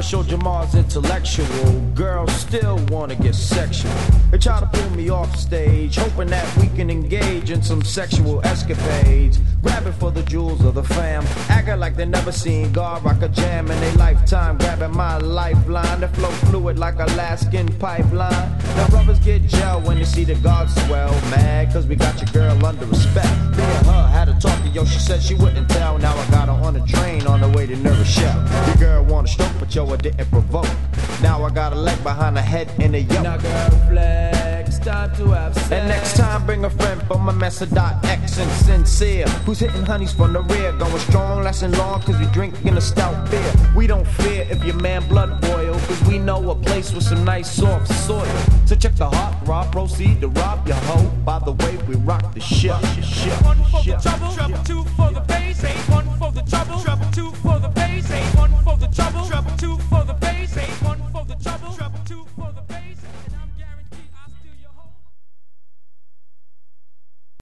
show Jamal's intellectual. Girls still wanna get sexual. They try to pull me off stage, hoping that we can engage in some sexual escapades. Grabbing for the jewels of the fam, acting like they never seen God rock a jam in their lifetime. Grabbing my lifeline, the flow fluid like Alaskan pipeline. Now brothers get gel when they see the God swell. Mad cause we got your girl under respect. Me and her had a talk to yo, she said she wouldn't tell. Now I got her on a train on the way to Nervous Shell. Your girl wanna stroke but yo I didn't provoke. Now I got a leg behind her head in a yoke. Now girl flex, time to have sex. And next time bring a friend from a Mesa.X and Sincere, who's hitting honeys from the rear. Going strong, lasting long cause we drinking a stout beer. We don't fear if your man blood boil, cause we know a place with some nice soft soil. So check the hot rod, proceed to rob your hoe. By the way, we rock the ship.